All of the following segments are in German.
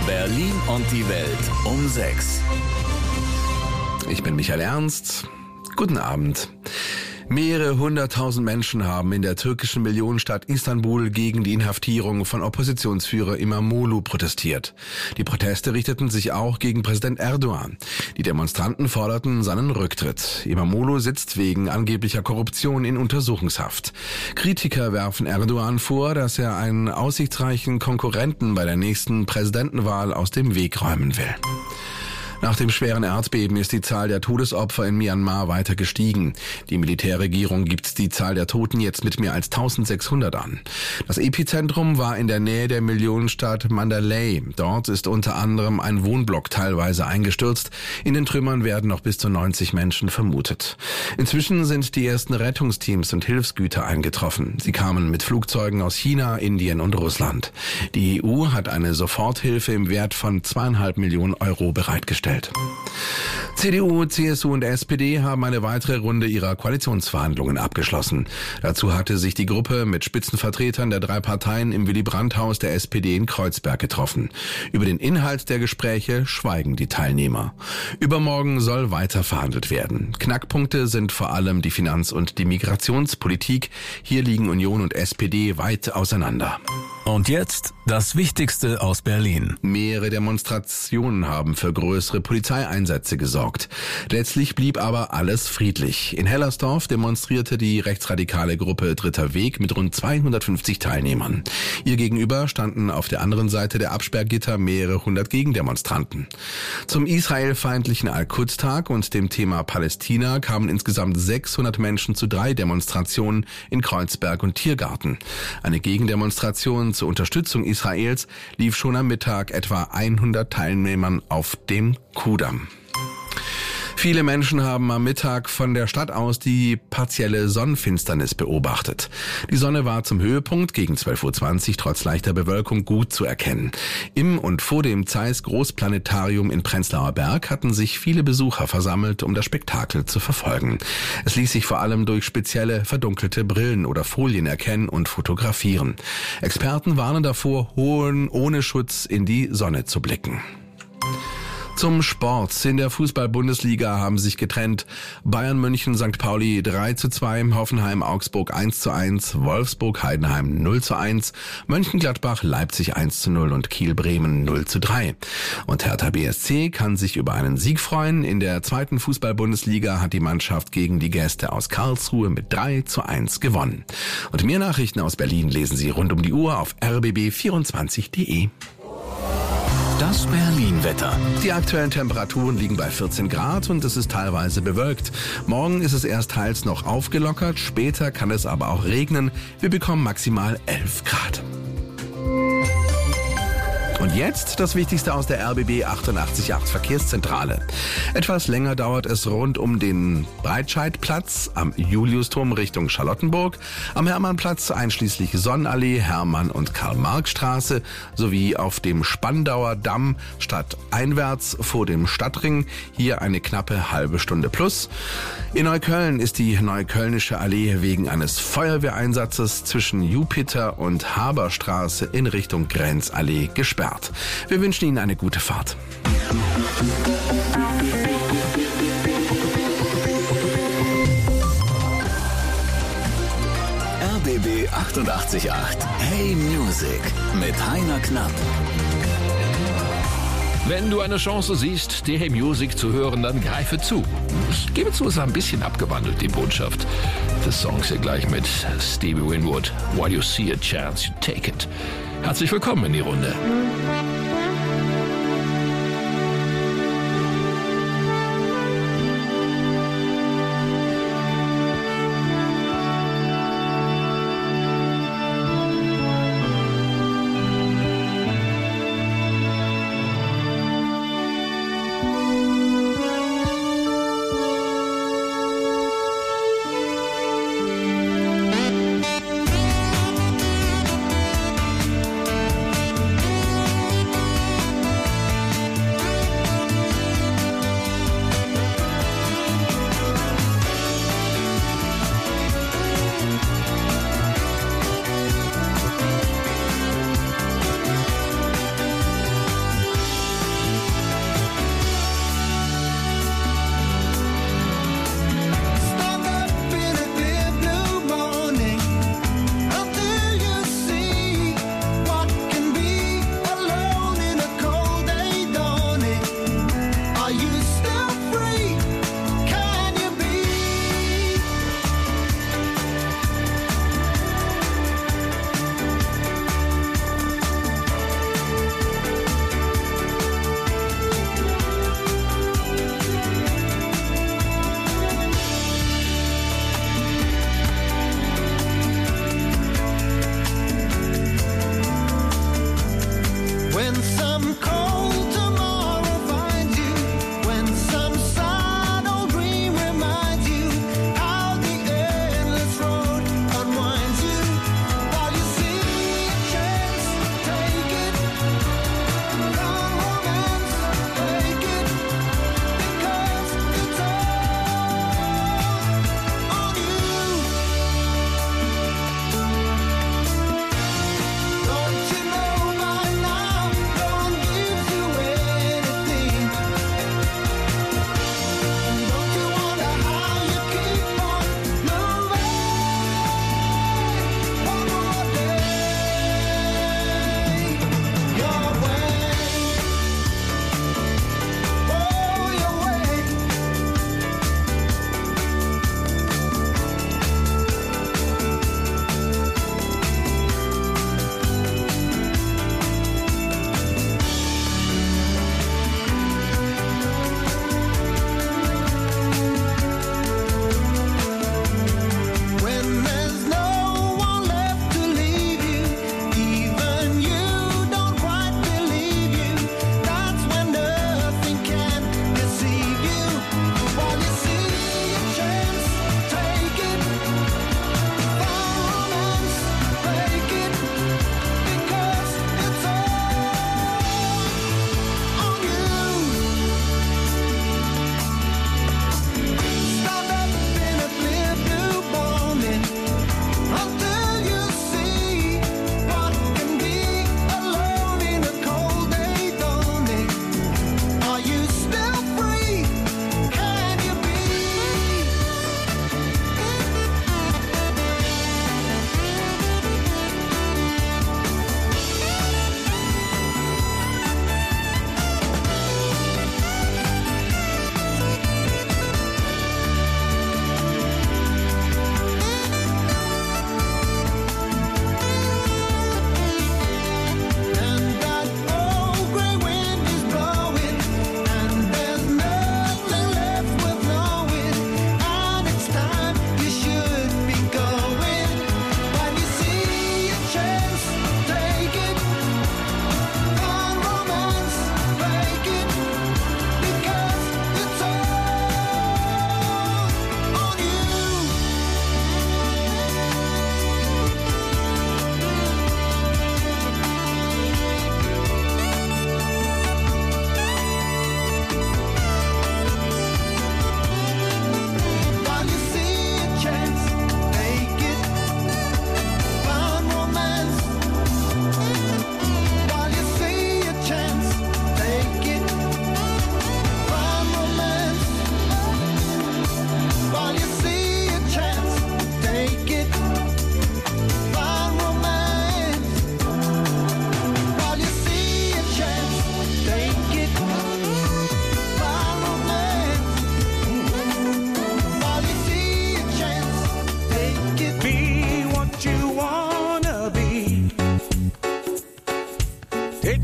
Berlin und die Welt um 6. Ich bin Michael Ernst. Guten Abend. Mehrere hunderttausend Menschen haben in der türkischen Millionenstadt Istanbul gegen die Inhaftierung von Oppositionsführer İmamoğlu protestiert. Die Proteste richteten sich auch gegen Präsident Erdogan. Die Demonstranten forderten seinen Rücktritt. İmamoğlu sitzt wegen angeblicher Korruption in Untersuchungshaft. Kritiker werfen Erdogan vor, dass er einen aussichtsreichen Konkurrenten bei der nächsten Präsidentenwahl aus dem Weg räumen will. Nach dem schweren Erdbeben ist die Zahl der Todesopfer in Myanmar weiter gestiegen. Die Militärregierung gibt die Zahl der Toten jetzt mit mehr als 1600 an. Das Epizentrum war in der Nähe der Millionenstadt Mandalay. Dort ist unter anderem ein Wohnblock teilweise eingestürzt. In den Trümmern werden noch bis zu 90 Menschen vermutet. Inzwischen sind die ersten Rettungsteams und Hilfsgüter eingetroffen. Sie kamen mit Flugzeugen aus China, Indien und Russland. Die EU hat eine Soforthilfe im Wert von 2,5 Millionen Euro bereitgestellt. CDU, CSU und SPD haben eine weitere Runde ihrer Koalitionsverhandlungen abgeschlossen. Dazu hatte sich die Gruppe mit Spitzenvertretern der drei Parteien im Willy-Brandt-Haus der SPD in Kreuzberg getroffen. Über den Inhalt der Gespräche schweigen die Teilnehmer. Übermorgen soll weiter verhandelt werden. Knackpunkte sind vor allem die Finanz- und die Migrationspolitik. Hier liegen Union und SPD weit auseinander. Und jetzt das Wichtigste aus Berlin. Mehrere Demonstrationen haben für größere Polizeieinsätze gesorgt. Letztlich blieb aber alles friedlich. In Hellersdorf demonstrierte die rechtsradikale Gruppe Dritter Weg mit rund 250 Teilnehmern. Ihr gegenüber standen auf der anderen Seite der Absperrgitter mehrere hundert Gegendemonstranten. Zum israelfeindlichen Al-Quds-Tag und dem Thema Palästina kamen insgesamt 600 Menschen zu 3 Demonstrationen in Kreuzberg und Tiergarten. Eine Gegendemonstration zur Unterstützung Israels lief schon am Mittag etwa 100 Teilnehmern auf dem Kudamm. Viele Menschen haben am Mittag von der Stadt aus die partielle Sonnenfinsternis beobachtet. Die Sonne war zum Höhepunkt gegen 12:20 Uhr trotz leichter Bewölkung gut zu erkennen. Im und vor dem Zeiss Großplanetarium in Prenzlauer Berg hatten sich viele Besucher versammelt, um das Spektakel zu verfolgen. Es ließ sich vor allem durch spezielle verdunkelte Brillen oder Folien erkennen und fotografieren. Experten warnen davor, ohne Schutz in die Sonne zu blicken. Zum Sport. In der Fußball-Bundesliga haben sich getrennt Bayern München, St. Pauli 3:2, Hoffenheim, Augsburg 1:1, Wolfsburg, Heidenheim 0:1, Mönchengladbach, Leipzig 1:0 und Kiel, Bremen 0:3. Und Hertha BSC kann sich über einen Sieg freuen. In der zweiten Fußball-Bundesliga hat die Mannschaft gegen die Gäste aus Karlsruhe mit 3:1 gewonnen. Und mehr Nachrichten aus Berlin lesen Sie rund um die Uhr auf rbb24.de. Das Berlin-Wetter. Die aktuellen Temperaturen liegen bei 14 Grad und es ist teilweise bewölkt. Morgen ist es erst teils noch aufgelockert, später kann es aber auch regnen. Wir bekommen maximal 11 Grad. Und jetzt das Wichtigste aus der RBB 88.8 Verkehrszentrale. Etwas länger dauert es rund um den Breitscheidplatz, am Juliusturm Richtung Charlottenburg, am Hermannplatz einschließlich Sonnenallee, Hermann- und Karl-Marx-Straße sowie auf dem Spandauer Damm stadteinwärts vor dem Stadtring. Hier eine knappe halbe Stunde plus. In Neukölln ist die Neuköllnische Allee wegen eines Feuerwehreinsatzes zwischen Jupiter- und Haberstraße in Richtung Grenzallee gesperrt. Wir wünschen Ihnen eine gute Fahrt. RBB 88.8 Hey Music mit Heiner Knapp. Wenn du eine Chance siehst, die Hey Music zu hören, dann greife zu. Ich gebe zu, es ist ein bisschen abgewandelt, die Botschaft des Songs hier gleich mit Stevie Winwood. While you see a chance, you take it. Herzlich willkommen in die Runde.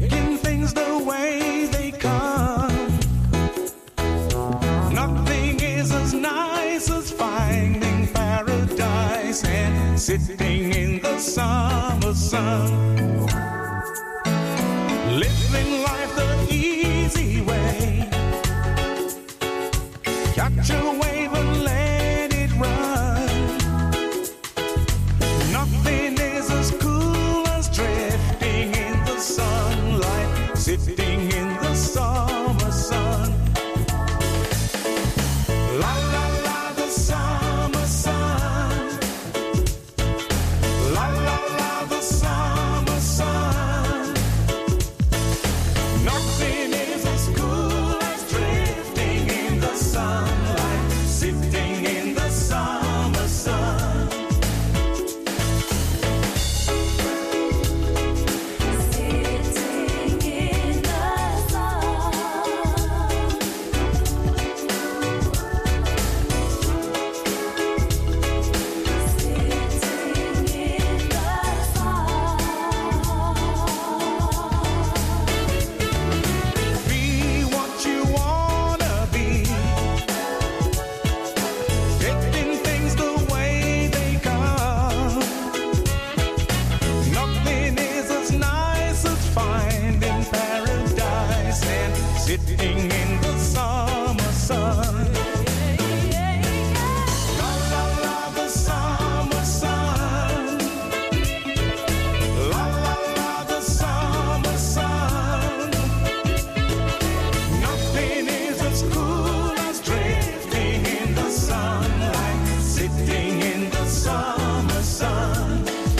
taking things the way they come. Nothing is as nice as finding paradise and sitting in the summer sun. Living life the easy way. Catch a wave and let it run. Nothing is as cool as drifting in the sunlight, sitting in the summer sun. La la la, the summer sun. La la la, the summer sun. Nothing is as cool as drifting in the sunlight, sitting in the summer sun. Sitting in the sun. Sitting in the sun. Be what you wanna be. Taking things the way they come. Nothing is as nice as finding paradise and sitting in the summer sun. La la la, the summer sun. La la la, the summer sun. Nothing is as cool as drifting in the sunlight, sitting in the summer sun.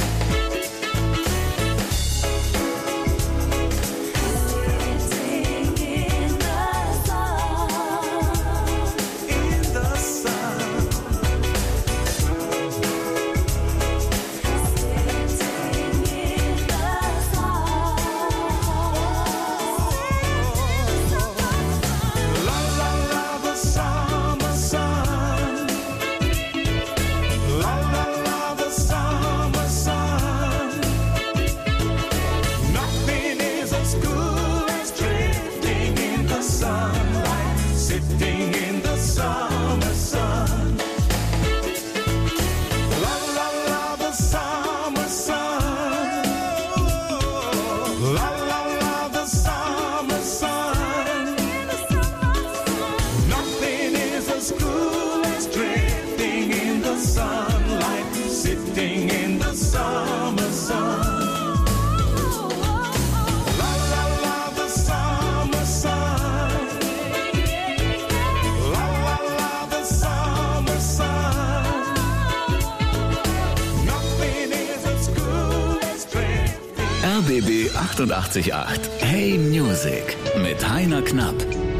Sitting in the sun. In the sun. Sitting in the sun. La la la, the summer sun. La la la, the summer sun. Nothing is as cool as drifting in the sunlight, sitting in the summer sun. La la la, the summer sun. La la la, the summer sun. Nothing is as cool as drifting in the sunlight, sitting in the summer sun. La la la, the summer sun. La la la, the summer sun. Nothing is as cool as drifting. RBB 88.8. Hey Music mit Heiner Knapp.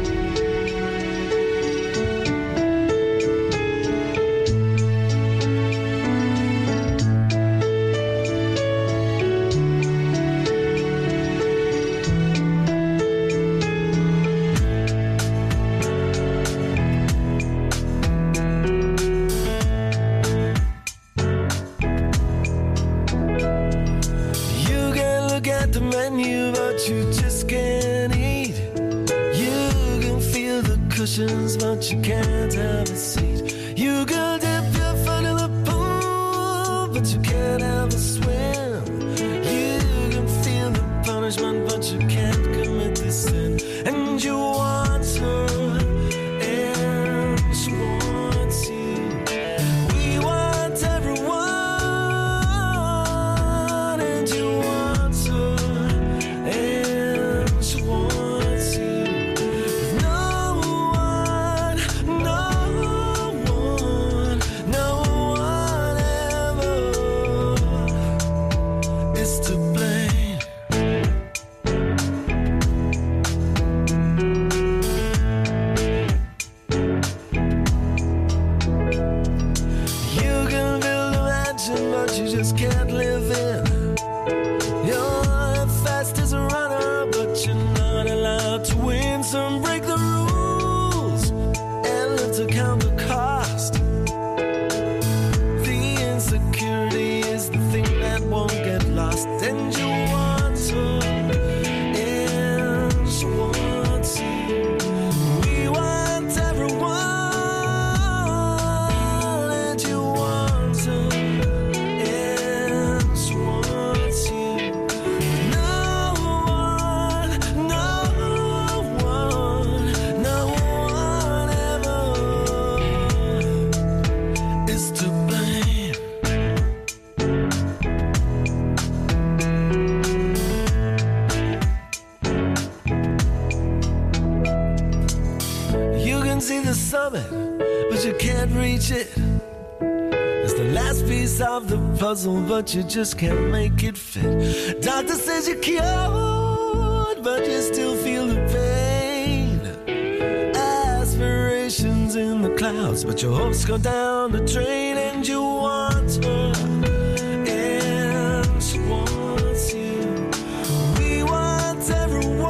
You can look at the menu, but you just can't eat. You can feel the cushions, but you can't have a seat. You can dip your foot in the pool, but you can't have a swim. You can feel the punishment, but you can't commit the sin. And you want her, and she wants you. We want everyone, and you want her, and she wants you. No one, no one, can see the summit, but you can't reach it. It's the last piece of the puzzle, but you just can't make it fit. Doctor says you're cured, but you still feel the pain. Aspirations in the clouds, but your hopes go down the drain, and you want her, and she wants you. We want everyone,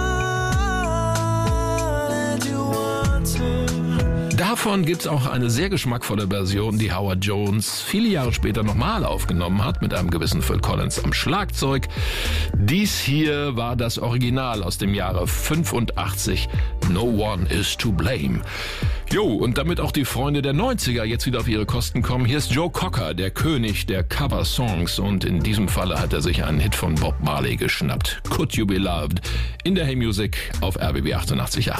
and you want her. Davon gibt's auch eine sehr geschmackvolle Version, die Howard Jones viele Jahre später nochmal aufgenommen hat, mit einem gewissen Phil Collins am Schlagzeug. Dies hier war das Original aus dem Jahre 85, No One Is to Blame. Jo, und damit auch die Freunde der 90er jetzt wieder auf ihre Kosten kommen, hier ist Joe Cocker, der König der Cover-Songs, und in diesem Falle hat er sich einen Hit von Bob Marley geschnappt. Could You Be Loved? In der Hey Music auf RBB 88.8.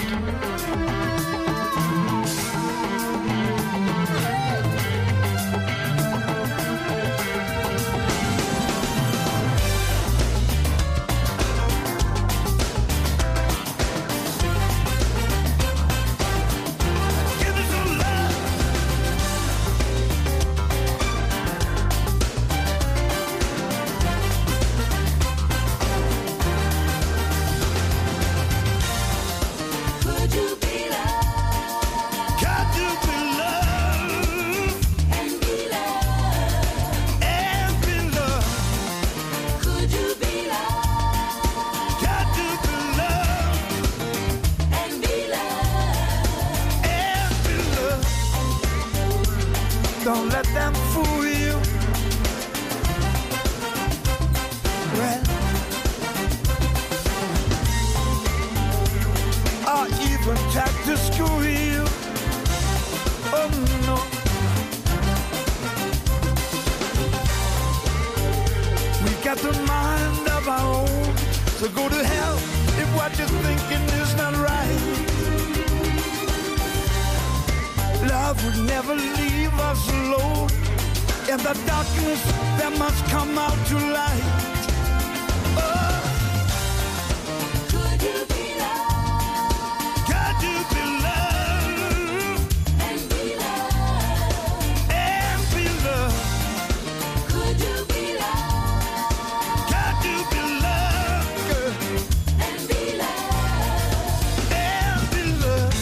Give me some love. Could you be loved Got to be loved and be loved? and be loved. Could you be loved Got to be loved and be loved? and be loved. Don't let them fool you. Well, or even try to screw you. Oh no. We got the mind of our own, so go to hell if what you're thinking is not right. Love would never leave us alone. In the darkness, there must come out to light. Oh, Could you be loved got to be loved and be loved? and be loved. Could you be loved Got to be loved, girl, and be loved? and be loved.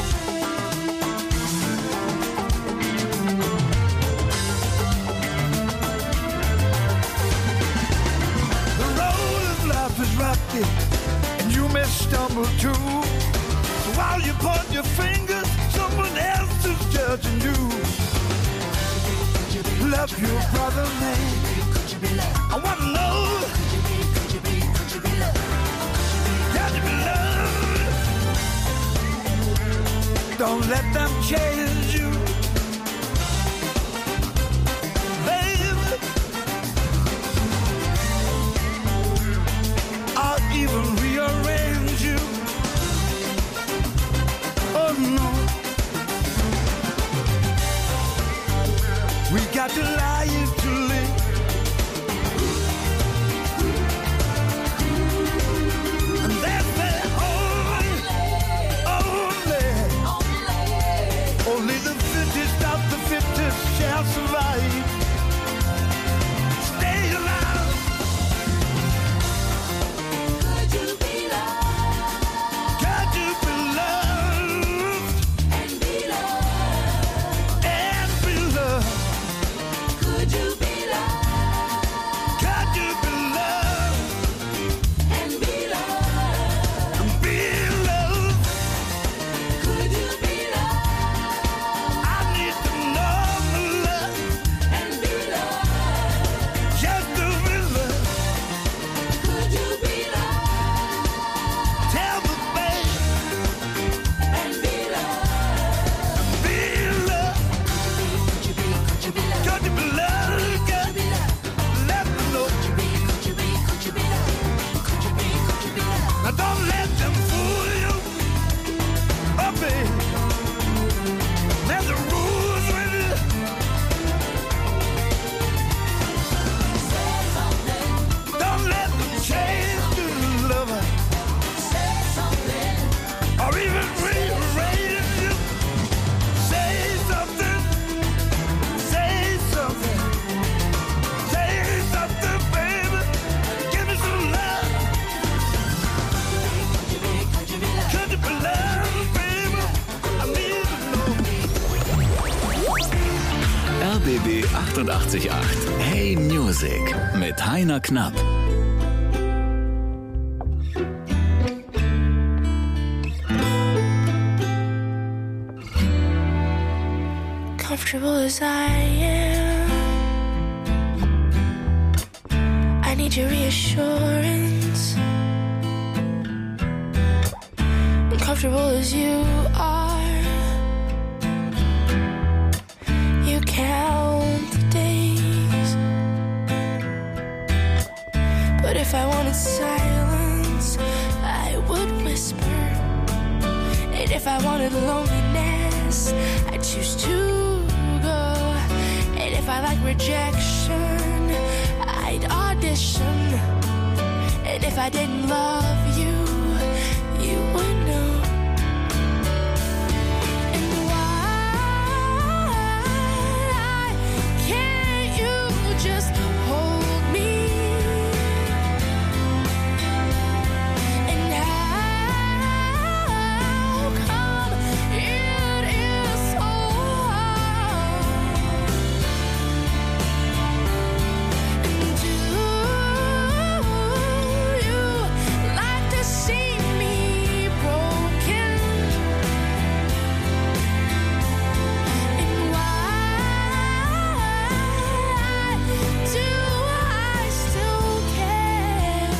The road of life is rocky, and you may stumble too. So while you point your fingers, someone else is judging you. Love your brother, man. I want to know. Got to be loved. Don't let them change you, baby, or even rearrange you. Oh no, we got to lie to live. And that's the only Die 88,8. Hey Music mit Heiner Knapp. Comfortable as I am, I need your reassurance. Comfortable as you are, you count the days. But if I wanted silence, I would whisper. And if I wanted loneliness, I'd choose to go. And if I like rejection, I'd audition. And if I didn't love you, you would know. And why can't you just hold me? And how come it is so hard? And do you like to see me broken? And why do I still care?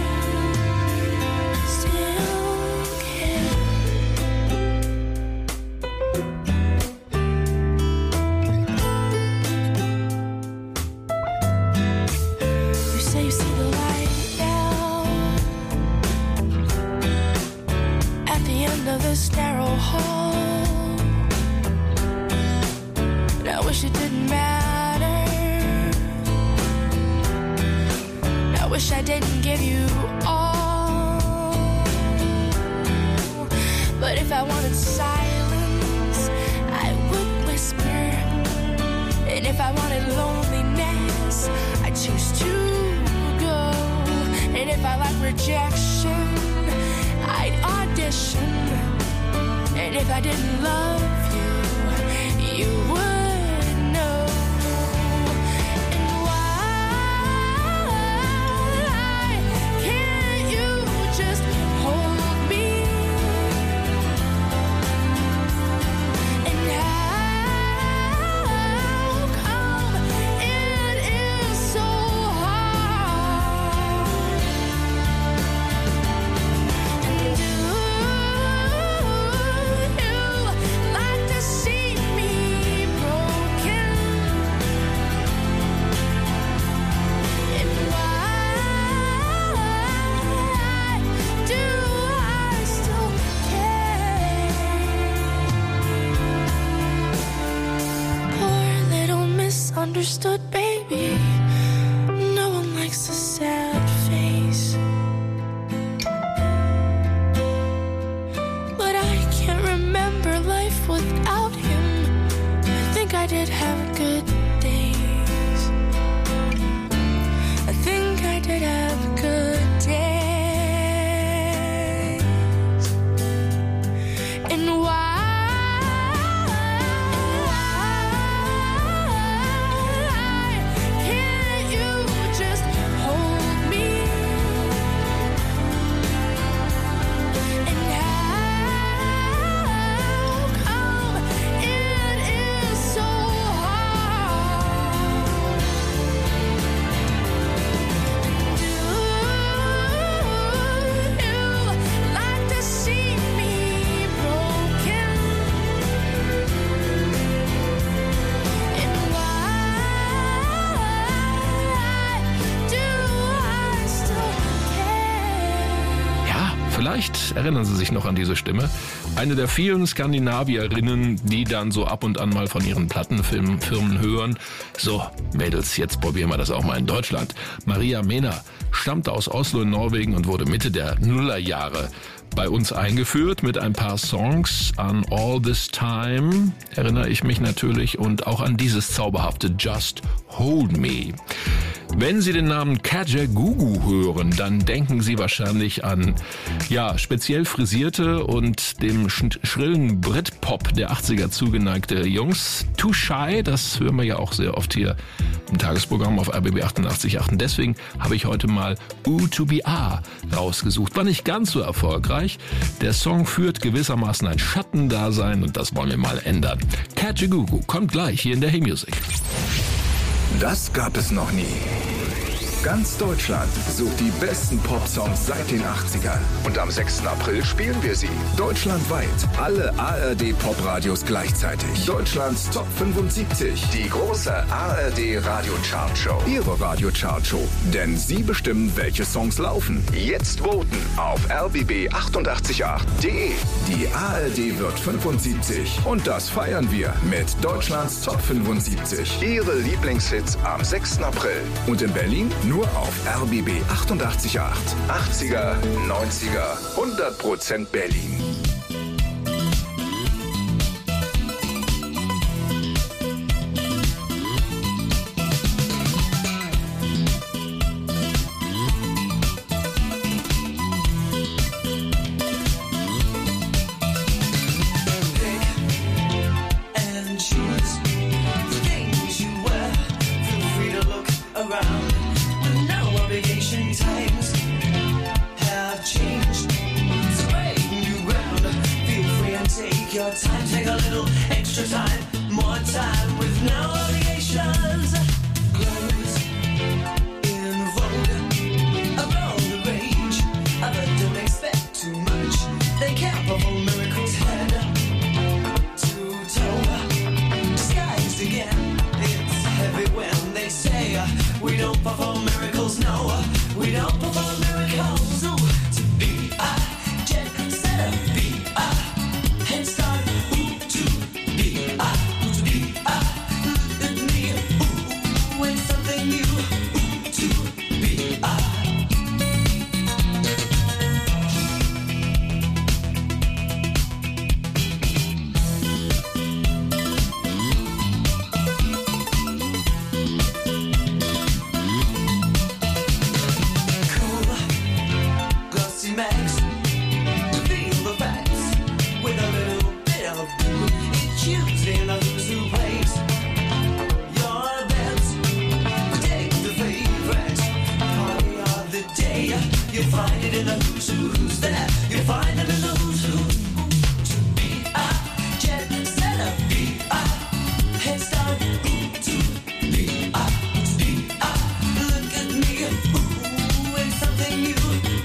You say you see the light now at the end of this narrow hall. And I wish it didn't matter. I wish I didn't give you all. But if I wanted silence, I would whisper. And if I wanted loneliness, I choose to go. And if I like rejection, I'd audition. And if I didn't love you, you would know. And why can't you just hold me? And how come it is so hard? And do you like to see me broken? And why do I still care? Poor little misunderstood baby. No one likes a sad face. But I can't remember life without him. I think I did have good days. I think I did have good days. And why can't you just hold me? And how come it is so hard? Do you like to see me broken? And why do I still care? Ja, vielleicht erinnern Sie sich noch an diese Stimme. Eine der vielen Skandinavierinnen, die dann so ab und an mal von ihren Plattenfirmen hören. So, Mädels, jetzt probieren wir das auch mal in Deutschland. Maria Mena stammte aus Oslo in Norwegen und wurde Mitte der Nullerjahre bei uns eingeführt mit ein paar Songs. An All This Time erinnere ich mich natürlich und auch an dieses zauberhafte Just Hold Me. Wenn Sie den Namen Kajagoogoo hören, dann denken Sie wahrscheinlich an, ja, speziell frisierte und dem schrillen Britpop der 80er zugeneigte Jungs. Too Shy, das hören wir ja auch sehr oft hier im Tagesprogramm auf RBB 88.8. Und deswegen habe ich heute mal U2BR rausgesucht. War nicht ganz so erfolgreich. Der Song führt gewissermaßen ein Schattendasein und das wollen wir mal ändern. Kajagoogoo kommt gleich hier in der Hey Music. Das gab es noch nie. Ganz Deutschland sucht die besten Popsongs seit den 80ern. Und am 6. April spielen wir sie. Deutschlandweit. Alle ARD-Popradios gleichzeitig. Deutschlands Top 75. Die große ARD-Radio-Chart-Show. Ihre Radio-Chart-Show. Denn Sie bestimmen, welche Songs laufen. Jetzt voten auf rbb888.de. Die ARD wird 75. Und das feiern wir mit Deutschlands Top 75. Ihre Lieblingshits am 6. April. Und in Berlin nur auf RBB 88.8. 80er, 90er, 100% Berlin. And choose the things you wear. Feel free to look around. No obligation, times have changed. So break new ground. Feel free and take your time. Take a little extra time, more time with no obligations. Clothes in vogue, around the range. But don't expect too much. They can't perform miracles head to toe. Disguised again, it's heavy when they say we don't perform miracles, no. We don't perform miracles. Ooh, to be a jet setter, be a head start. Ooh, to be a, look at me. Ooh, it's something new. Ooh, to be a. Glossy mags, reveal the facts with a little bit of blue. It's Tuesday in the Who's Who place. Your best, take the favorite party of the day. You'll find it in the Who's Who. Who's there? You'll find it in the Who's Who. To be a jet setter, be a head start. Ooh, to be a, look at me. Ooh, it's something new.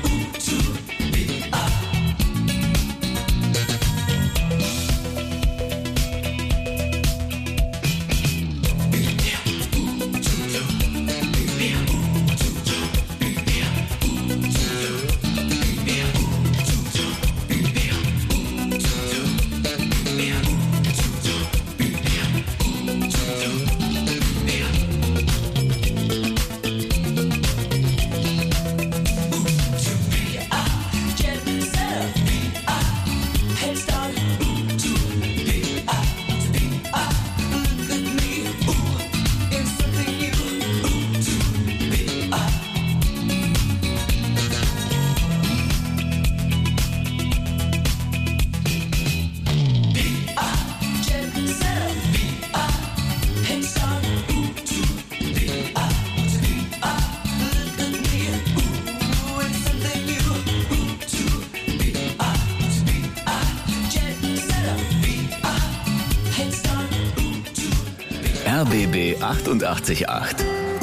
RBB 88.8.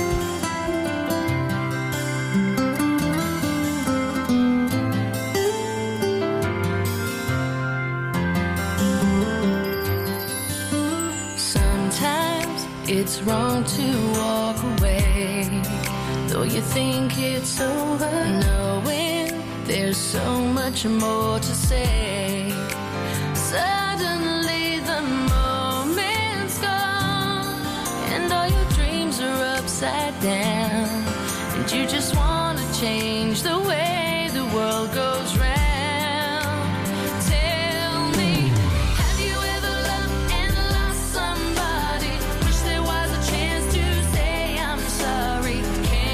Sometimes it's wrong to walk away, though you think it's over, knowing there's so much more to say. Suddenly the moment's gone, and all your dreams are upside down, and you just want to change the way the world goes round. Tell me, have you ever loved and lost somebody? Wish there was a chance to say I'm sorry. Can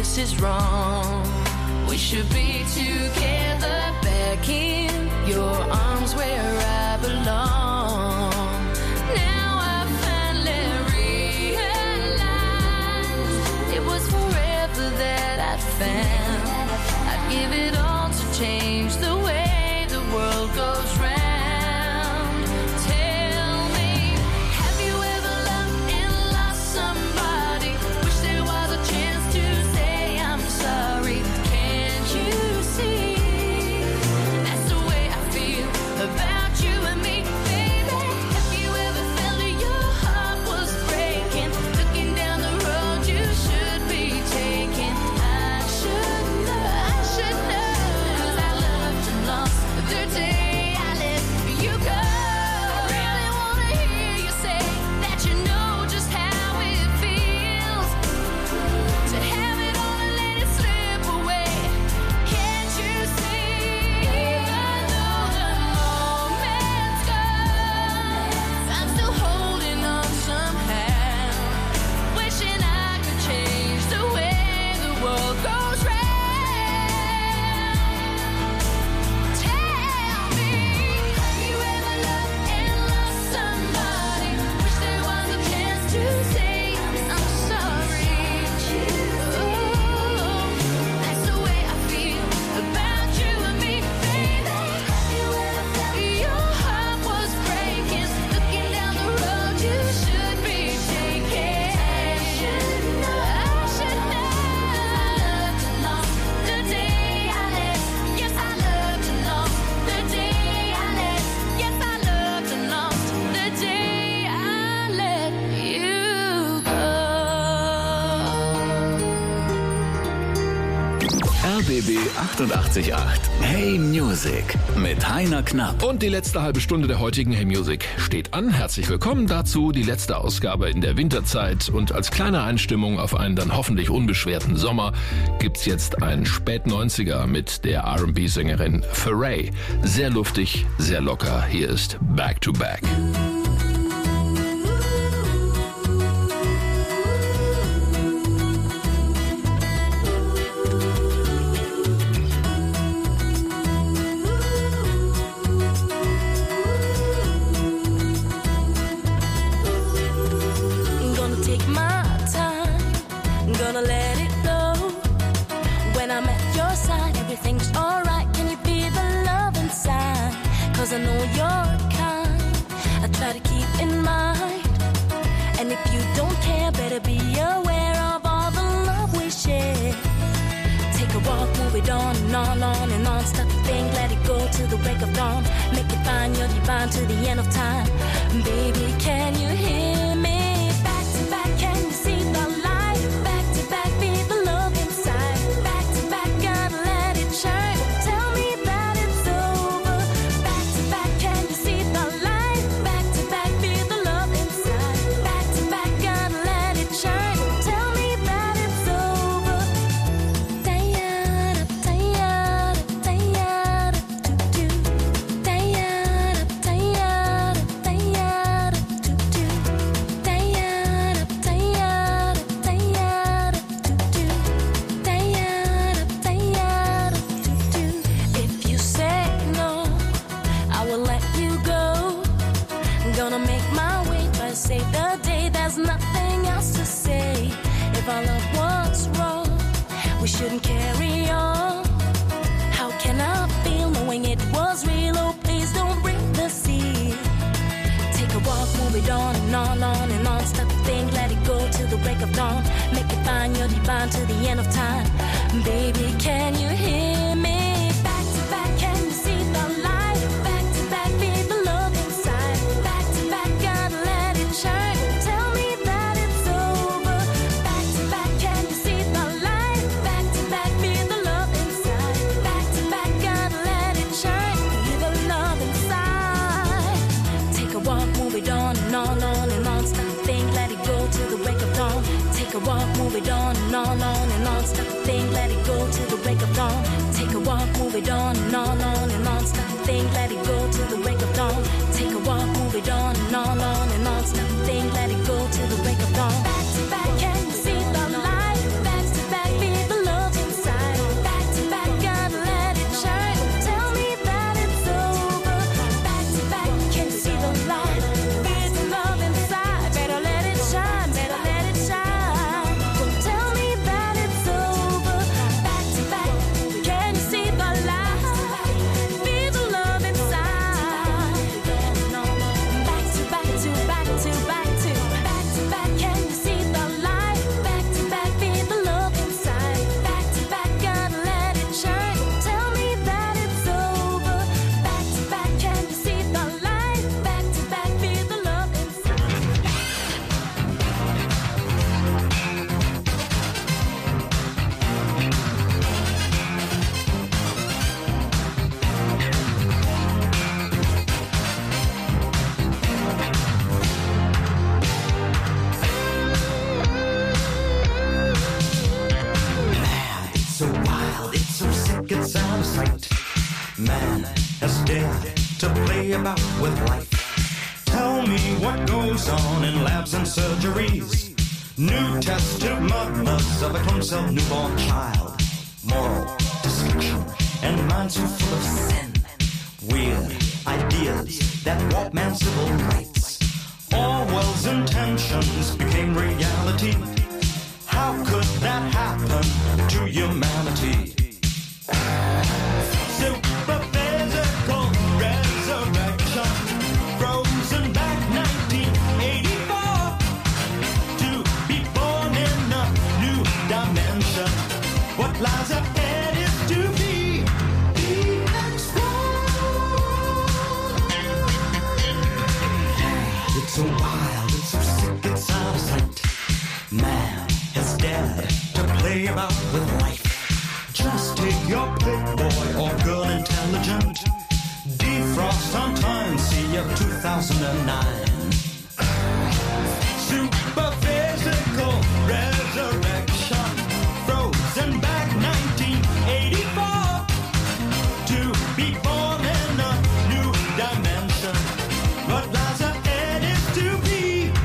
this is wrong. We should be together back in your arms where I belong. Now I finally realize it was forever that I'd found. I'd give it all to change the way the world goes round. Tell me, have you ever loved and lost somebody? Wish there was a chance to say I'm sorry. Can't you see? That's the way I feel about you and me, baby. Have you ever felt that your heart was breaking? Looking down the road you should be taking. I should know, 'cause I loved and lost the day I let you go. I really wanna hear you say that you know just how it feels to have it all and let it slip away. Can't you see? Even though the moment's gone, I'm still holding on somehow, wishing I could change the way the world goes round. Tell me, have you ever loved and lost somebody? Wish there was a chance to say I'm sorry. Ooh, that's the way I feel about you and me, baby. Have you ever felt your heart was breaking? Looking down the road you should be taking. I should know. I loved and lost the day I let. Yes, I loved and lost the day I let. Yes, I loved and lost the day I let you go. RBB 88.8 Hey Music mit Heiner Knapp. Und die letzte halbe Stunde der heutigen Hey Music steht an. Herzlich willkommen dazu, die letzte Ausgabe in der Winterzeit. Und als kleine Einstimmung auf einen dann hoffentlich unbeschwerten Sommer gibt's jetzt einen Spät-90er mit der R&B-Sängerin Feray. Sehr luftig, sehr locker. Hier ist Back to Back. I'm gonna take my time, I'm gonna let it go. When I'm at your side, everything's alright. Can you feel the love inside? 'Cause I know you're kind, I try to keep in mind. And if you don't care, better be aware of all the love we share. Take a walk, move it on and on. Stop the thing, let it go till the break of dawn. Make it fine, you're divine to the end of time. Baby, can you hear me? Back to back, can you see the light? Back to back, feel the love inside. Back to back, gotta let it shine. Tell me that it's over. Back to back, can you see the light? Back to back, feel the love inside. Back to back, gotta let it shine. Tell me that it's over. Tired, tired, tired, do do. Tired, tired, tired, do do. Tired, tired, tired, do do. Tired, tired, do do. If you say no, I will let you go. I'm gonna make my way, but save the day. There's nothing else to say. If our love was wrong, we shouldn't carry on. How can I feel knowing it was real? Oh, please don't break the seal. Take a walk, move it on and on. Stop the thing, let it go till the break of dawn. Make it fine, you're divine to the end of time. Baby, can you hear me? Back to back, can you see the light? Back to back, feel the love inside. Back to back, gotta let it shine. Tell me that it's over. Back to back, can you see the light? Back to back, feel the love inside. Back to back, gotta let it shine. Feel the love inside. Take a walk, move it on and on. Stop the thing, let it go till the break of dawn. Take a walk, move it on and on. Stop the thing, let it go till the break of dawn. Take a walk, move it on and on. Stop the thing, let it go till the break of dawn. Take a walk, move it on and on. Stop the thing, let it go till the break of dawn. Back to back, can you see the light? Back to back, feel the out of sight. Man has dared to play about with life. Tell me what goes on in labs and surgeries. New test tube mothers of a clone cell newborn child. Moral dysfunction and minds so full of sin. Weird ideas that warp man's civil rights. Orwell's intentions became reality. How could that happen to humanity? Superphysical resurrection, frozen back 1984. To be born in a new dimension. What lies ahead is to be explored. It's so wild, it's so sick, it's out of sight. Man has dared to play about with life. Just take your pick, boy or girl intelligent. Defrost on time, see ya 2009. Superphysical resurrection, frozen back 1984. To be born in a new dimension. What lies ahead is to be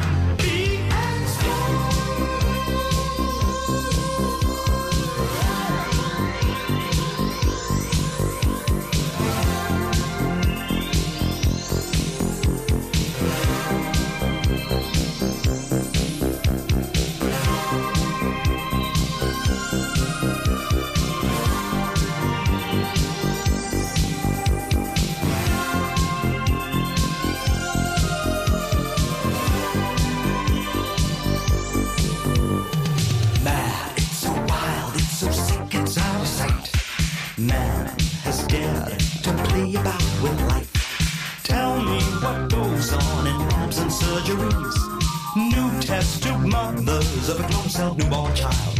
man has dared to play about with life. Tell me what goes on in labs and surgeries. New test tube mothers of a clone cell newborn child.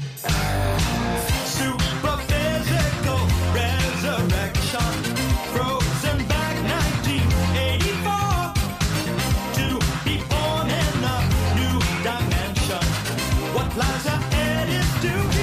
Superphysical resurrection, frozen back 1984. To be born in a new dimension. What lies ahead is to be.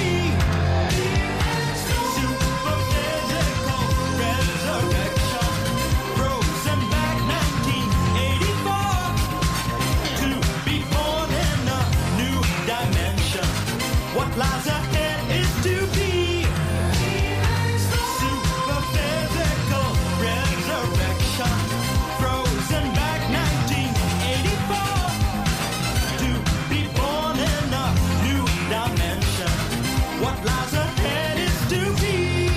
What lies ahead is to be. Superphysical resurrection, frozen back 1984. To be born in a new dimension. What lies ahead is to be.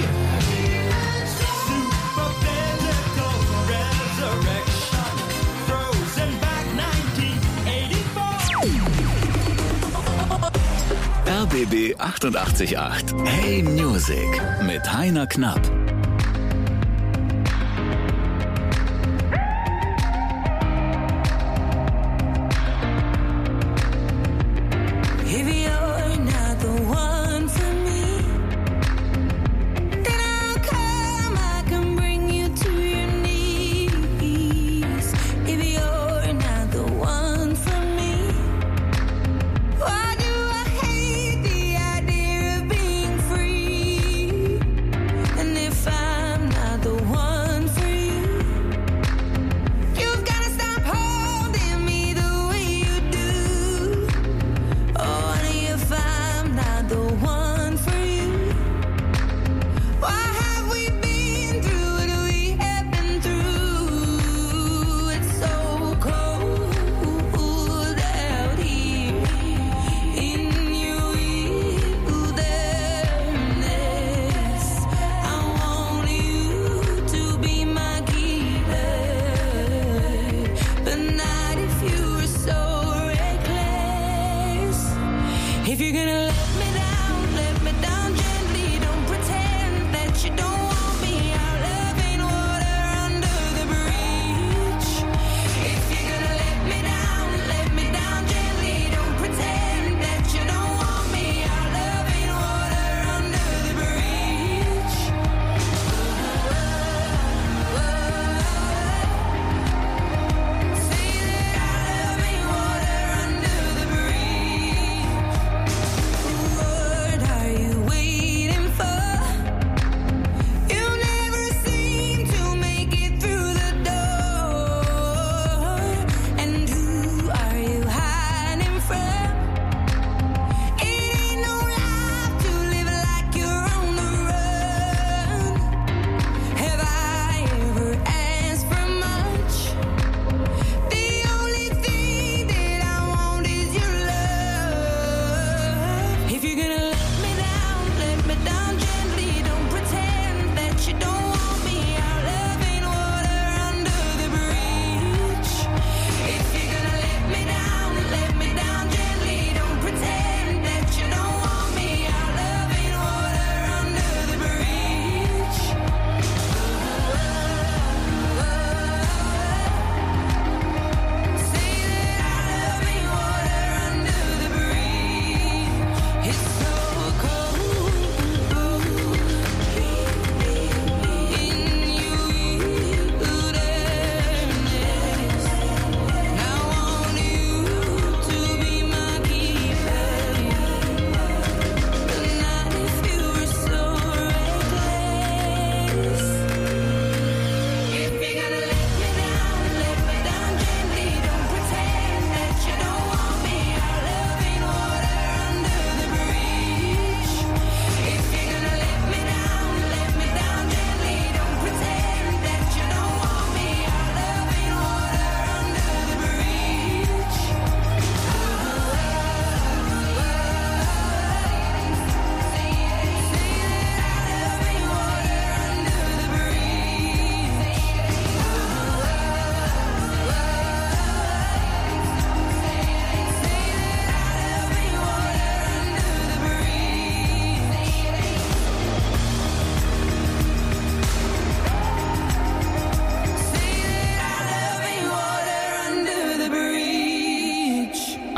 Superphysical resurrection, frozen back 1984. RBB 888. Hey Music mit Heiner Knapp. If you're not the one for me, then I'll come, I can bring you to your knees. If you're not the one for me, why do I hate the idea of being free? And if I'm not the one for you, you've gotta stop holding me the way you do. Oh, honey, if I'm not the one for you, why have we been through what we have been through? It's so cold out here in your wilderness. I want you to be my keeper, but not if you were so reckless. If you're gonna let me down gently. Don't pretend that you don't want me. Our love ain't water under the bridge. If you're gonna let me down gently. Don't pretend that you don't want me. Our love ain't water under the bridge. Say that our love ain't water under the bridge.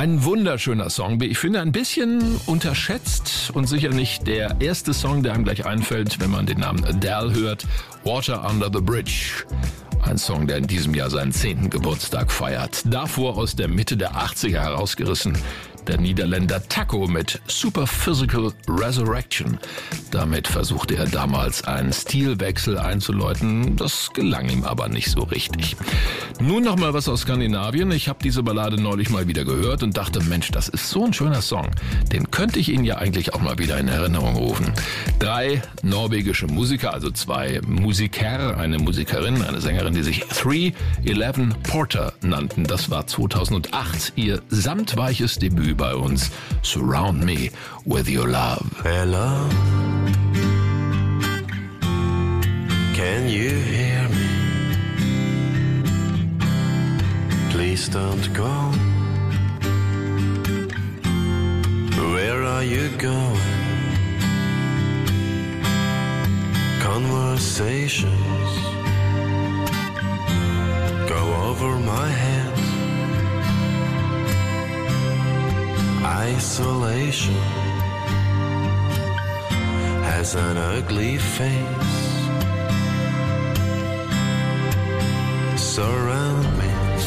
Ein wunderschöner Song, wie ich finde, ein bisschen unterschätzt und sicher nicht der erste Song, der einem gleich einfällt, wenn man den Namen Adele hört. Water Under the Bridge. Ein Song, der in diesem Jahr seinen 10. Geburtstag feiert. Davor aus der Mitte der 80er herausgerissen. Der Niederländer Taco mit Super Physical Resurrection. Damit versuchte er damals einen Stilwechsel einzuläuten. Das gelang ihm aber nicht so richtig. Nun noch mal was aus Skandinavien. Ich habe diese Ballade neulich mal wieder gehört und dachte, Mensch, das ist so ein schöner Song. Den könnte ich Ihnen ja eigentlich auch mal wieder in Erinnerung rufen. 3 norwegische Musiker, also 2 Musiker, eine Musikerin, eine Sängerin, die sich 311 Porter nannten. Das war 2008 ihr samtweiches Debüt bei uns. Surround Me With Your Love. Hello, can you hear me? Please don't go. Where are you going? Conversations go over my head. Isolation has an ugly face. Surround me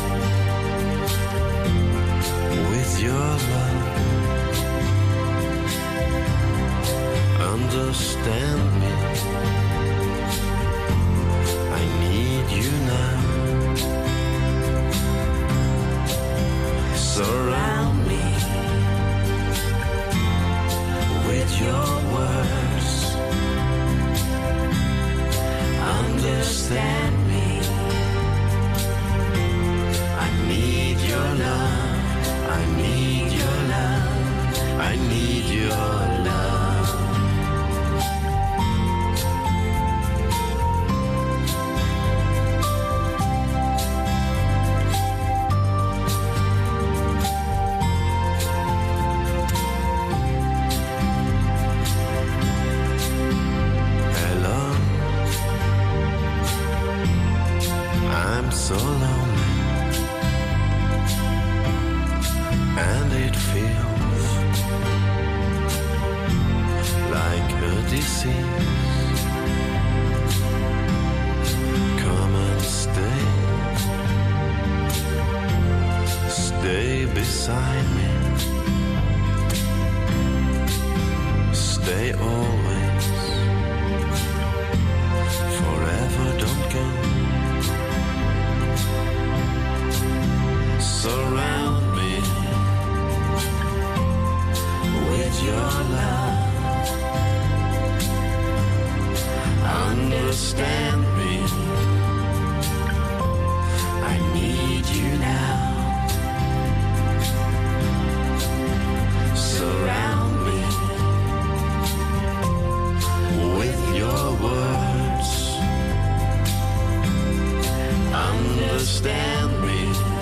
with your love. Understand me. I need you now. Surround me with your words. Understand me. I need your love. I need your love. I need your love. So lonely, and it feels like a disease. Come and stay beside me, stay always, forever, don't go. Surround me with your love. Understand me. I need you now. Surround me with your words. Understand me.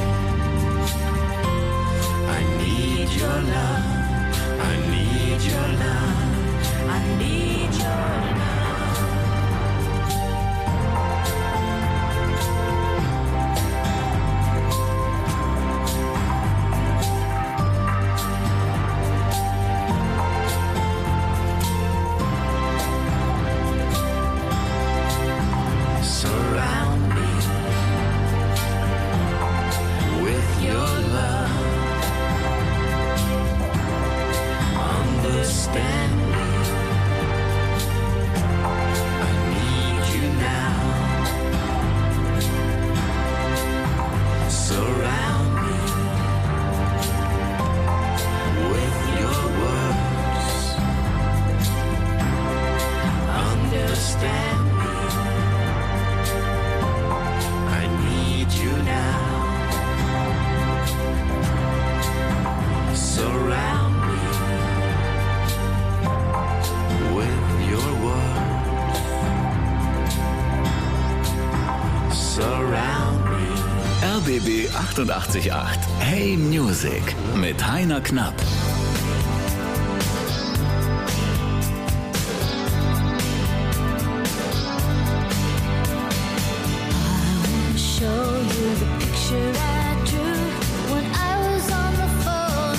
I need your love. I need your love. I need your love. Surround me with your love. Understand me. I need you now. Surround me with your words. Understand me. I need you now. Surround me with your words. Surround me. RBB 88.8. Hey Music mit Heiner Knapp. Show you the picture I drew when I was on the phone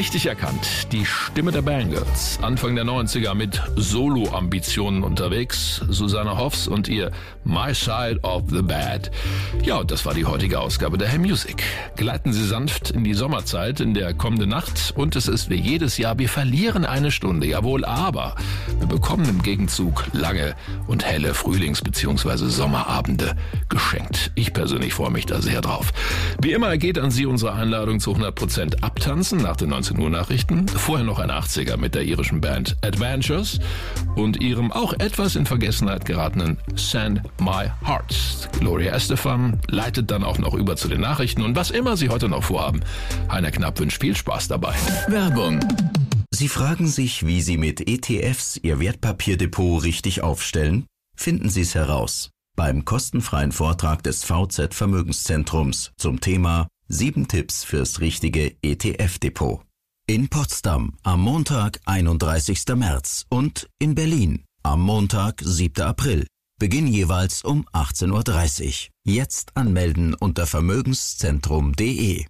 Richtig erkannt, die Stimme der Bangles. Anfang der 90er mit Solo-Ambitionen unterwegs. Susanne Hoffs und ihr My Side of the Bed. Ja, und das war die heutige Ausgabe der Hey Music. Gleiten Sie sanft in die Sommerzeit in der kommenden Nacht. Und es ist wie jedes Jahr, wir verlieren eine Stunde, jawohl, aber wir bekommen im Gegenzug lange und helle Frühlings- bzw. Sommerabende geschenkt. Ich persönlich freue mich da sehr drauf. Wie immer geht an Sie unsere Einladung zu 100% Abtanzen nach den 19 Uhr Nachrichten. Vorher noch ein 80er mit der irischen Band Adventures und ihrem auch etwas in Vergessenheit geratenen Send My Heart. Gloria Estefan leitet dann auch noch über zu den Nachrichten und was immer Sie heute noch vorhaben. Heiner Knapp wünscht viel Spaß dabei. Werbung. Sie fragen sich, wie Sie mit ETFs Ihr Wertpapierdepot richtig aufstellen? Finden Sie es heraus beim kostenfreien Vortrag des VZ Vermögenszentrums zum Thema 7 Tipps fürs richtige ETF-Depot. In Potsdam am Montag, 31. März und in Berlin am Montag, 7. April. Beginn jeweils um 18:30 Uhr. Jetzt anmelden unter vermögenszentrum.de.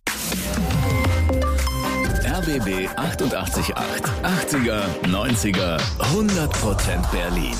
RBB 888. 80er, 90er, 100% Berlin.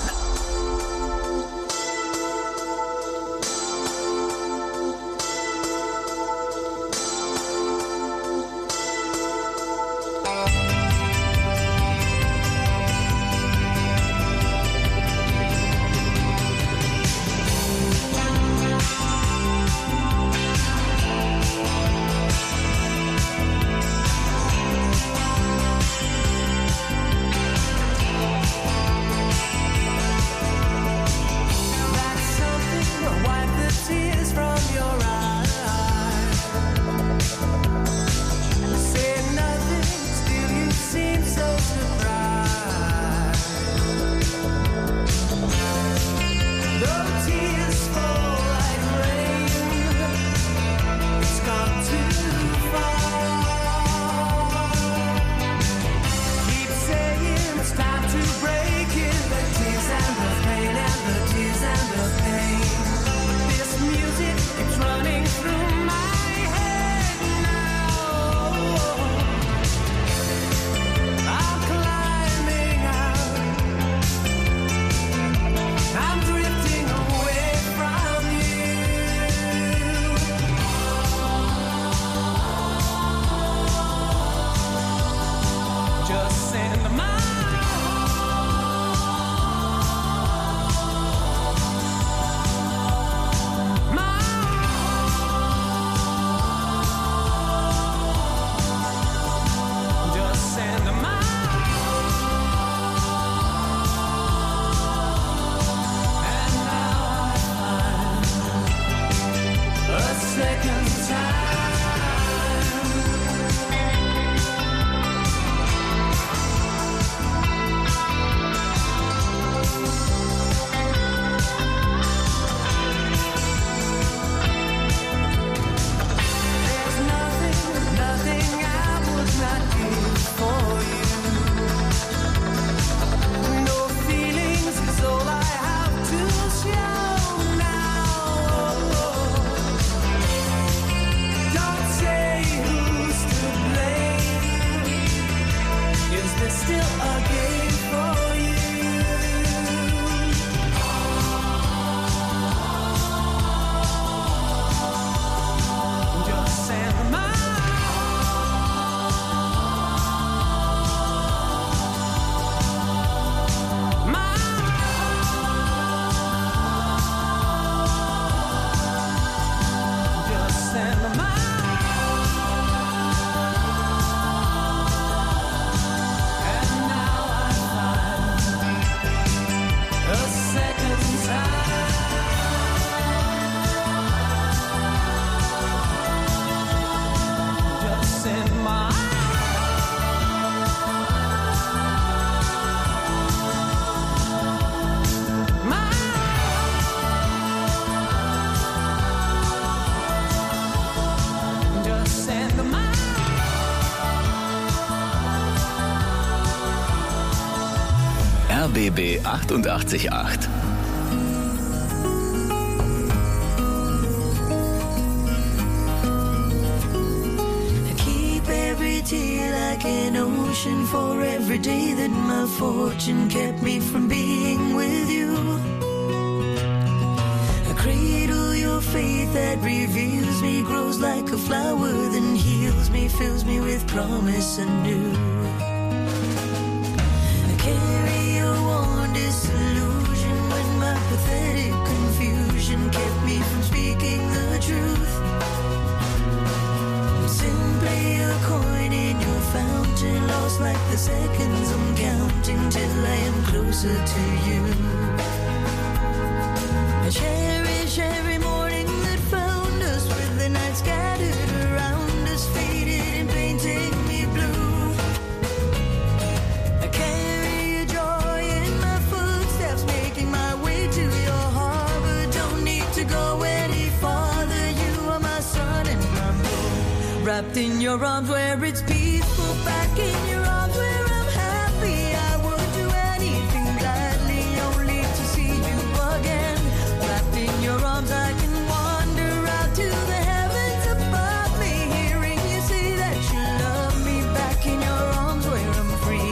RBB 888. I keep every tear like an wishing for every day that my fortune kept me from being with you. I cradle your faith that reveals me, grows like a flower, then heals me, fills me with promise anew. I carry a warm disillusion when my pathetic confusion kept me from speaking the truth. Simply a coin in your fountain, lost like the seconds I'm counting till I am closer to you. I cherish every morning that found us, with the night scattered around us, faded and painting me blue. I carry a joy in my footsteps, making my way to your harbor. Don't need to go any farther, you are my sun and my moon. Wrapped in your arms where it's peaceful, back in your arms where I'm happy. I would do anything gladly, only to see you again. Wrapped in your arms I can wander out to the heavens above me, hearing you say that you love me, back in your arms where I'm free.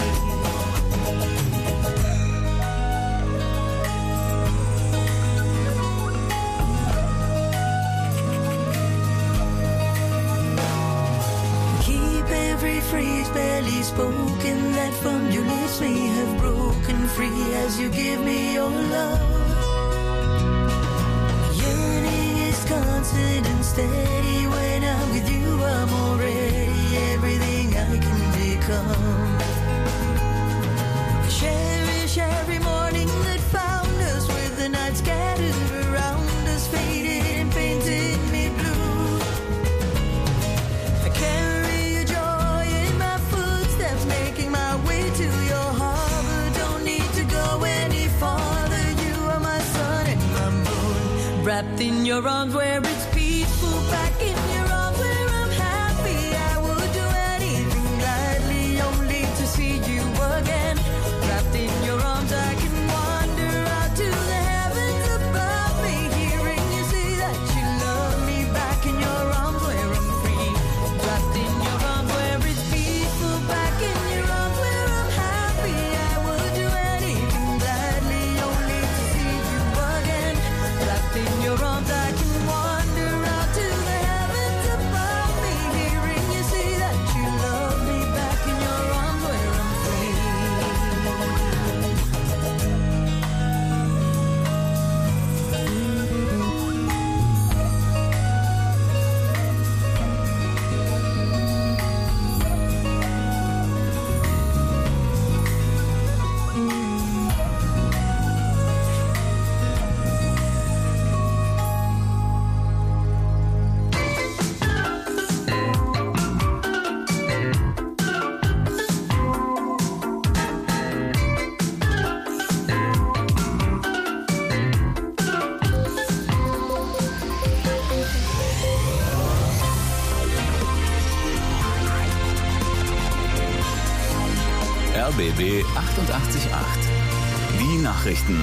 Keep every phrase barely spoken that from your lips may have broken free as you give me your love. Yearning is constant and steady. When I'm with you, I'm already everything I can become. I cherish every morning that found us, with the night scattered around us, faded and painted me blue. I carry a joy in my footsteps, making my way to your harbor. Don't need to go any farther, you are my sun and my moon. Wrapped in your arms where it's peaceful, back in your arms where I'm happy. I would do anything gladly, only to see you again. Wrapped in your arms I can wander out to the heavens above me, hearing you say that you love me, back in your arms where I'm free. Wrapped in your arms where it's peaceful, back in your arms where I'm happy. I would do anything gladly, only to see you again. Wrapped in your arms I can wander out to the heavens above me, hearing you say that you love me, back in your arms where I'm free. RBB 888. Die Nachrichten.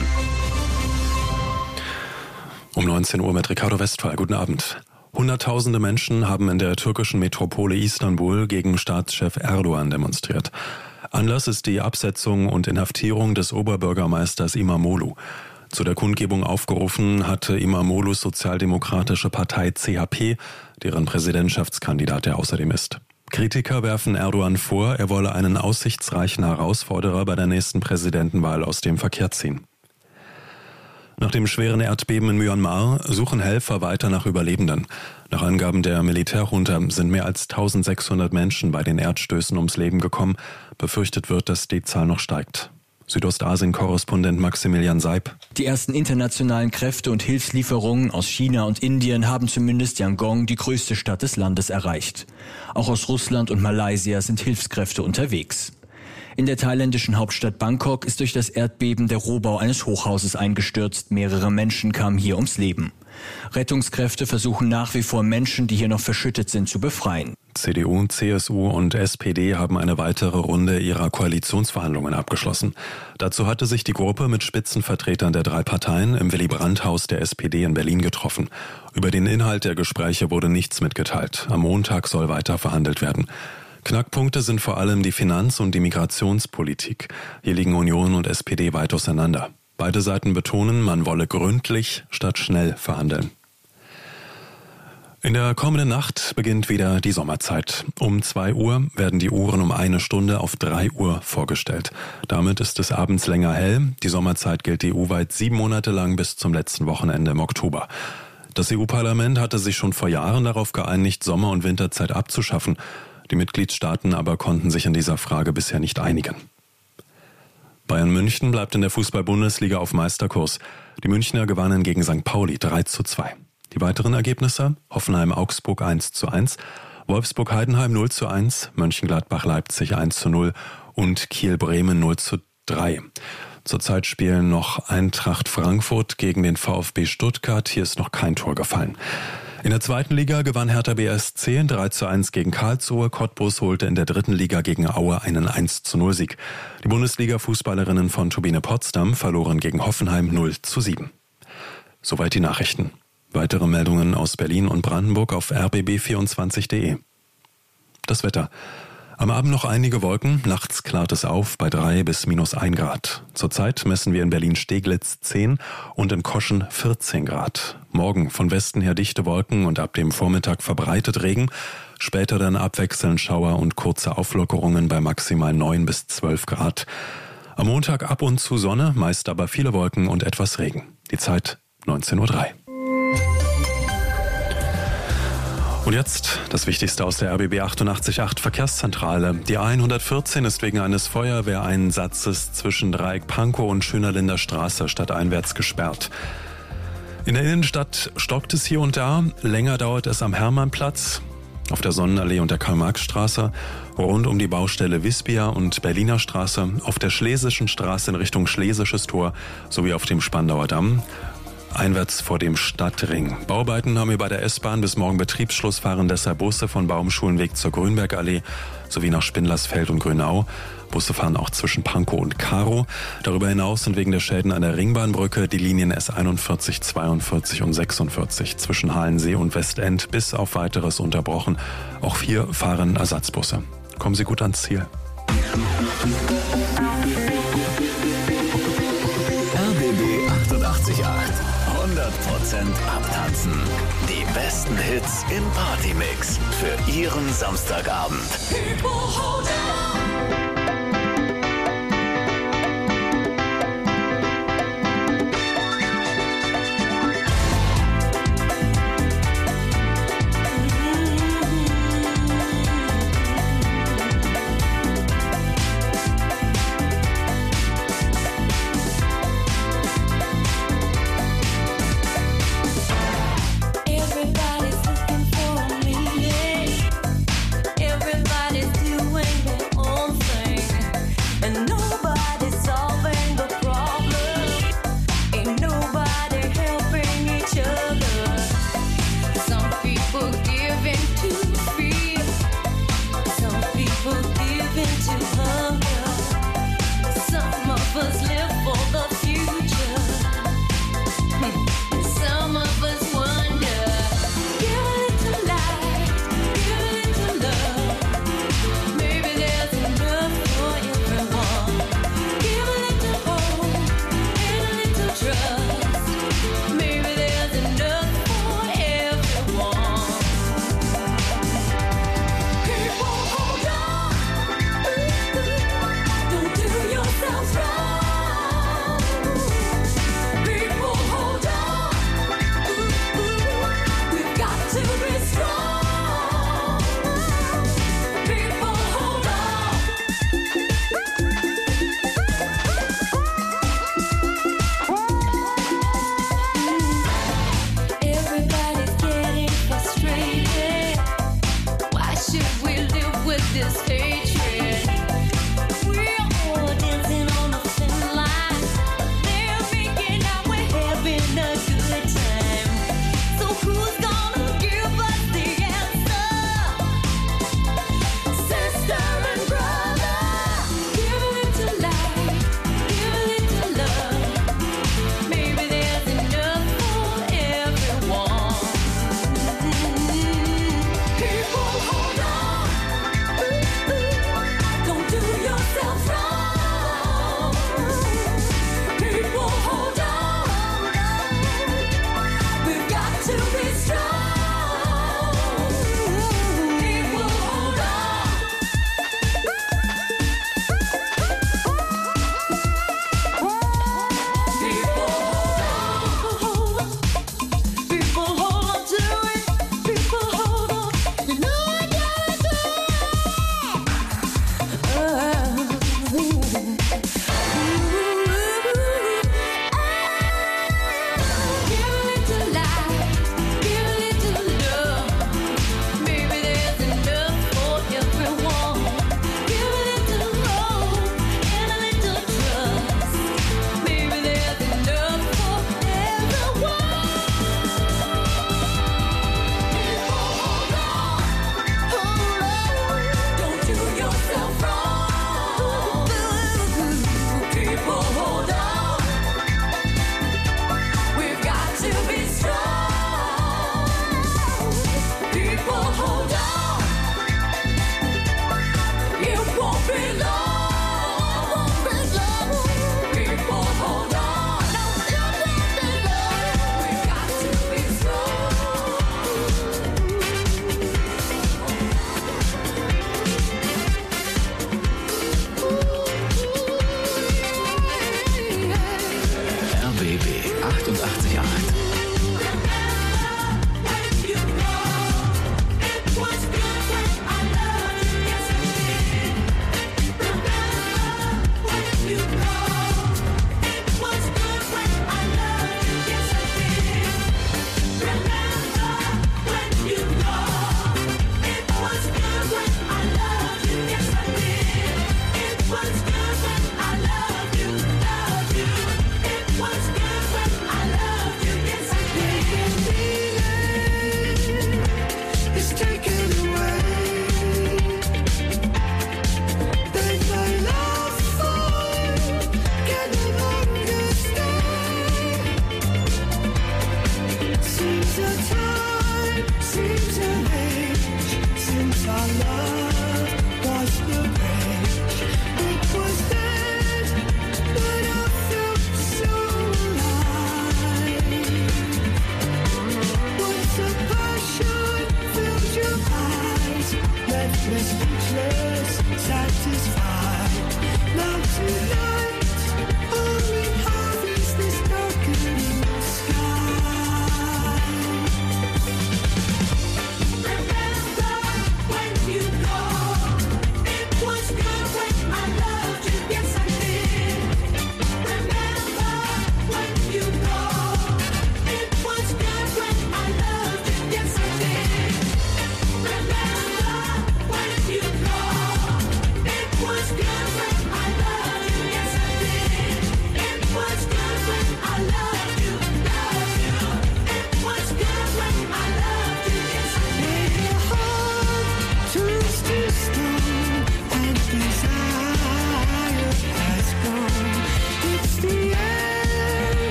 Um 19 Uhr mit Ricardo Westphal. Guten Abend. Hunderttausende Menschen haben in der türkischen Metropole Istanbul gegen Staatschef Erdogan demonstriert. Anlass ist die Absetzung und Inhaftierung des Oberbürgermeisters İmamoğlu. Zu der Kundgebung aufgerufen hatte İmamoğlus sozialdemokratische Partei CHP, deren Präsidentschaftskandidat er außerdem ist. Kritiker werfen Erdogan vor, er wolle einen aussichtsreichen Herausforderer bei der nächsten Präsidentenwahl aus dem Verkehr ziehen. Nach dem schweren Erdbeben in Myanmar suchen Helfer weiter nach Überlebenden. Nach Angaben der Militärjunta sind mehr als 1600 Menschen bei den Erdstößen ums Leben gekommen. Befürchtet wird, dass die Zahl noch steigt. Südostasien-Korrespondent Maximilian Seib. Die ersten internationalen Kräfte und Hilfslieferungen aus China und Indien haben zumindest Yangon, die größte Stadt des Landes, erreicht. Auch aus Russland und Malaysia sind Hilfskräfte unterwegs. In der thailändischen Hauptstadt Bangkok ist durch das Erdbeben der Rohbau eines Hochhauses eingestürzt. Mehrere Menschen kamen hier ums Leben. Rettungskräfte versuchen nach wie vor Menschen, die hier noch verschüttet sind, zu befreien. CDU, CSU und SPD haben eine weitere Runde ihrer Koalitionsverhandlungen abgeschlossen. Dazu hatte sich die Gruppe mit Spitzenvertretern der drei Parteien im Willy-Brandt-Haus der SPD in Berlin getroffen. Über den Inhalt der Gespräche wurde nichts mitgeteilt. Am Montag soll weiter verhandelt werden. Knackpunkte sind vor allem die Finanz- und die Migrationspolitik. Hier liegen Union und SPD weit auseinander. Beide Seiten betonen, man wolle gründlich statt schnell verhandeln. In der kommenden Nacht beginnt wieder die Sommerzeit. Um 2 Uhr werden die Uhren um 1 Stunde auf 3 Uhr vorgestellt. Damit ist es abends länger hell. Die Sommerzeit gilt EU-weit 7 Monate lang bis zum letzten Wochenende im Oktober. Das EU-Parlament hatte sich schon vor Jahren darauf geeinigt, Sommer- und Winterzeit abzuschaffen. Die Mitgliedstaaten aber konnten sich in dieser Frage bisher nicht einigen. Bayern München bleibt in der Fußball-Bundesliga auf Meisterkurs. Die Münchner gewannen gegen St. Pauli 3:2. Die weiteren Ergebnisse: Hoffenheim-Augsburg 1:1, Wolfsburg-Heidenheim 0:1, Mönchengladbach-Leipzig 1:0 und Kiel-Bremen 0:3. Zurzeit spielen noch Eintracht Frankfurt gegen den VfB Stuttgart. Hier ist noch kein Tor gefallen. In der 2. Liga gewann Hertha BSC 3:1 gegen Karlsruhe. Cottbus holte in der 3. Liga gegen Aue einen 1:0-Sieg. Die Bundesliga-Fußballerinnen von Turbine Potsdam verloren gegen Hoffenheim 0:7. Soweit die Nachrichten. Weitere Meldungen aus Berlin und Brandenburg auf rbb24.de. Das Wetter. Am Abend noch einige Wolken, nachts klart es auf bei 3 bis -1 Grad. Zurzeit messen wir in Berlin-Steglitz 10 und in Koschen 14 Grad. Morgen von Westen her dichte Wolken und ab dem Vormittag verbreitet Regen. Später dann abwechselnd Schauer und kurze Auflockerungen bei maximal 9 bis 12 Grad. Am Montag ab und zu Sonne, meist aber viele Wolken und etwas Regen. Die Zeit 19:03 Uhr. Und jetzt das Wichtigste aus der RBB 88.8 Verkehrszentrale. Die A114 ist wegen eines Feuerwehreinsatzes zwischen Dreieck Pankow und Schönerlinder Straße stadteinwärts gesperrt. In der Innenstadt stockt es hier und da. Länger dauert es am Hermannplatz, auf der Sonnenallee und der Karl-Marx-Straße, rund um die Baustelle Wispia und Berliner Straße, auf der Schlesischen Straße in Richtung Schlesisches Tor sowie auf dem Spandauer Damm. Einwärts vor dem Stadtring. Bauarbeiten haben wir bei der S-Bahn bis morgen Betriebsschluss, fahren deshalb Busse von Baumschulenweg zur Grünbergallee sowie nach Spindlersfeld und Grünau. Busse fahren auch zwischen Pankow und Karow. Darüber hinaus sind wegen der Schäden an der Ringbahnbrücke die Linien S41, 42 und 46 zwischen Halensee und Westend bis auf Weiteres unterbrochen. Auch hier fahren Ersatzbusse. Kommen Sie gut ans Ziel. RBB 88.8. 100% abtanzen. Die besten Hits im Partymix für Ihren Samstagabend. People hold on.